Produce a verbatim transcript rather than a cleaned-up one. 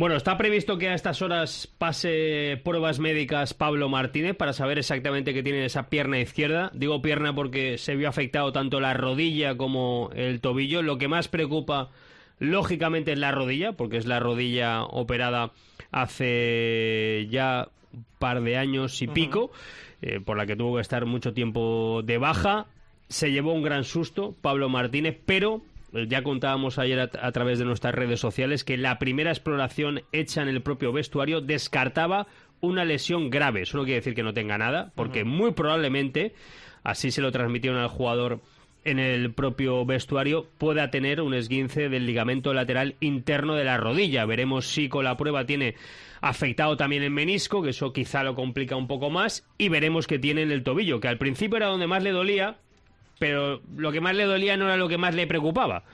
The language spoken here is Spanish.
Bueno, está previsto que a estas horas pase pruebas médicas Pablo Martínez para saber exactamente qué tiene en esa pierna izquierda. Digo pierna porque se vio afectado tanto la rodilla como el tobillo. Lo que más preocupa, lógicamente, es la rodilla, porque es la rodilla operada hace ya un par de años y pico, uh-huh. eh, por la que tuvo que estar mucho tiempo de baja. Se llevó un gran susto Pablo Martínez, pero ya contábamos ayer a, a través de nuestras redes sociales que la primera exploración hecha en el propio vestuario descartaba una lesión grave. Eso no quiere decir que no tenga nada, porque uh-huh. muy probablemente, así se lo transmitieron al jugador en el propio vestuario, pueda tener un esguince del ligamento lateral interno de la rodilla. Veremos si con la prueba tiene afectado también el menisco, que eso quizá lo complica un poco más, y veremos qué tiene en el tobillo, que al principio era donde más le dolía, pero lo que más le dolía no era lo que más le preocupaba.